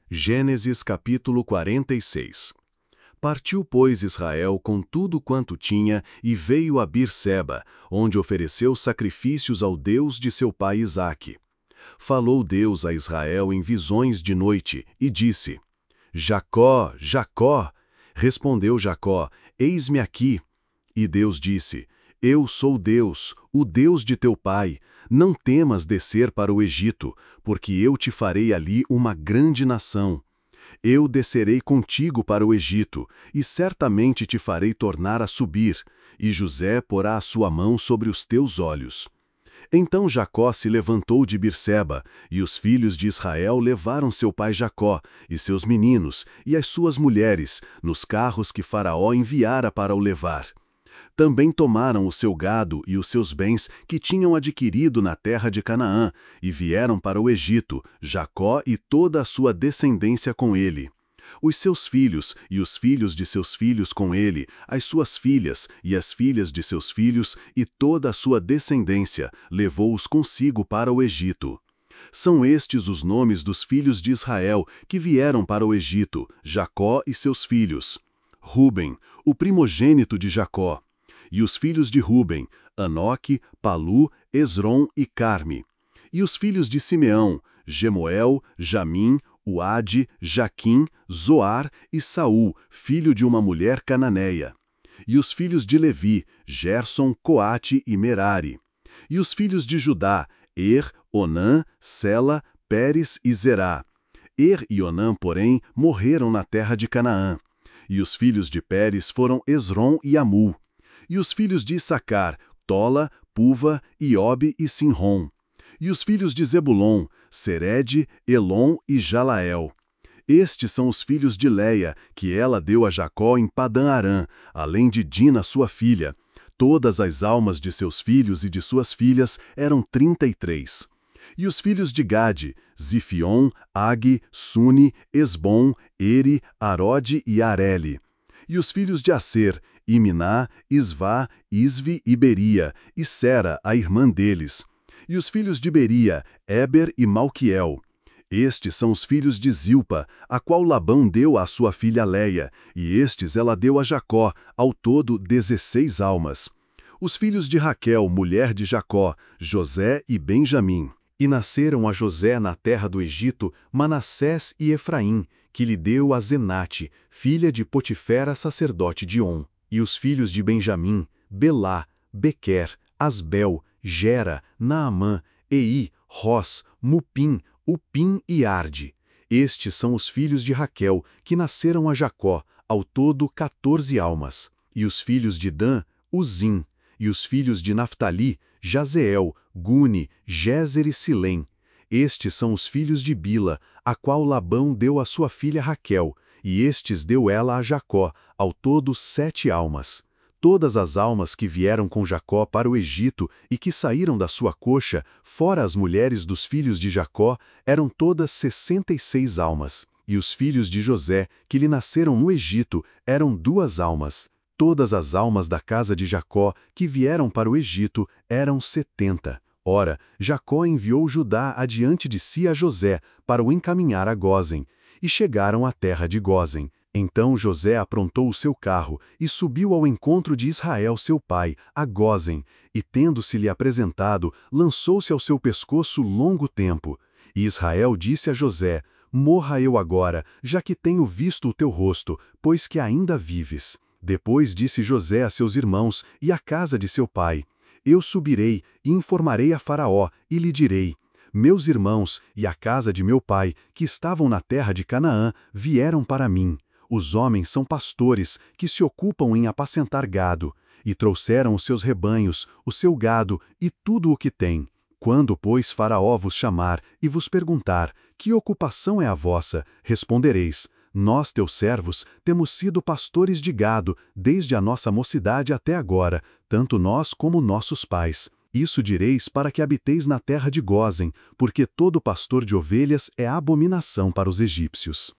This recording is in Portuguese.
Gênesis capítulo 46. Partiu, pois, Israel com tudo quanto tinha e veio a Beer-seba, onde ofereceu sacrifícios ao Deus de seu pai Isaque. Falou Deus a Israel em visões de noite e disse: Jacó, Jacó! Respondeu Jacó: Eis-me aqui. E Deus disse: Eu sou Deus, o Deus de teu pai. Não temas descer para o Egito, porque eu te farei ali uma grande nação. Eu descerei contigo para o Egito, e certamente te farei tornar a subir, e José porá a sua mão sobre os teus olhos. Então Jacó se levantou de Beer-seba, e os filhos de Israel levaram seu pai Jacó, e seus meninos, e as suas mulheres, nos carros que Faraó enviara para o levar. Também tomaram o seu gado e os seus bens que tinham adquirido na terra de Canaã, e vieram para o Egito, Jacó e toda a sua descendência com ele. Os seus filhos e os filhos de seus filhos com ele, as suas filhas e as filhas de seus filhos e toda a sua descendência, levou-os consigo para o Egito. São estes os nomes dos filhos de Israel que vieram para o Egito, Jacó e seus filhos. Ruben, o primogênito de Jacó. E os filhos de Ruben, Anoque, Palu, Esrom e Carme. E os filhos de Simeão, Gemuel, Jamim, Uade, Jaquim, Zoar e Saul, filho de uma mulher cananeia. E os filhos de Levi, Gerson, Coate e Merari. E os filhos de Judá, Onã, Sela, Pérez e Zerá. E Onã, porém, morreram na terra de Canaã. E os filhos de Pérez foram Esrom e Amul. E os filhos de Issacar, Tola, Puva, Iobe e Sinrom. E os filhos de Zebulon, Sered, Elon e Jalael. Estes são os filhos de Leia, que ela deu a Jacó em Padã-Arã, além de Dina, sua filha. Todas as almas de seus filhos e de suas filhas eram 33. E os filhos de Gade, Zifion, Agi, Suni, Esbom, Eri, Arode e Areli. E os filhos de Aser, Iminá, Isvá, Isvi e Beria, e Sera, a irmã deles. E os filhos de Beria, Éber e Malquiel. Estes são os filhos de Zilpa, a qual Labão deu à sua filha Leia, e estes ela deu a Jacó, ao todo 16 almas. Os filhos de Raquel, mulher de Jacó, José e Benjamim. E nasceram a José na terra do Egito Manassés e Efraim, que lhe deu a Zenate, filha de Potifera, sacerdote de On. E os filhos de Benjamim, Belá, Bequer, Asbel, Gera, Naamã, Ei, Ros, Mupim, Upim e Arde. Estes são os filhos de Raquel, que nasceram a Jacó, ao todo 14 almas. E os filhos de Dan, Uzim. E os filhos de Naftali, Jazeel, Guni, Jézer e Silém. Estes são os filhos de Bila, a qual Labão deu a sua filha Raquel, e estes deu ela a Jacó, ao todo 7 almas. Todas as almas que vieram com Jacó para o Egito e que saíram da sua coxa, fora as mulheres dos filhos de Jacó, eram todas 66 almas. E os filhos de José, que lhe nasceram no Egito, eram 2 almas. Todas as almas da casa de Jacó que vieram para o Egito eram 70. Ora, Jacó enviou Judá adiante de si a José para o encaminhar a Gósen, e chegaram à terra de Gósen. Então José aprontou o seu carro e subiu ao encontro de Israel seu pai, a Gósen, e tendo-se-lhe apresentado, lançou-se ao seu pescoço longo tempo. E Israel disse a José: Morra eu agora, já que tenho visto o teu rosto, pois que ainda vives. Depois disse José a seus irmãos e à casa de seu pai: Eu subirei e informarei a Faraó, e lhe direi: Meus irmãos e a casa de meu pai, que estavam na terra de Canaã, vieram para mim. Os homens são pastores, que se ocupam em apacentar gado, e trouxeram os seus rebanhos, o seu gado e tudo o que têm. Quando, pois, Faraó vos chamar e vos perguntar: Que ocupação é a vossa? Respondereis: Nós, teus servos, temos sido pastores de gado, desde a nossa mocidade até agora, tanto nós como nossos pais. Isso direis para que habiteis na terra de Gósen, porque todo pastor de ovelhas é abominação para os egípcios.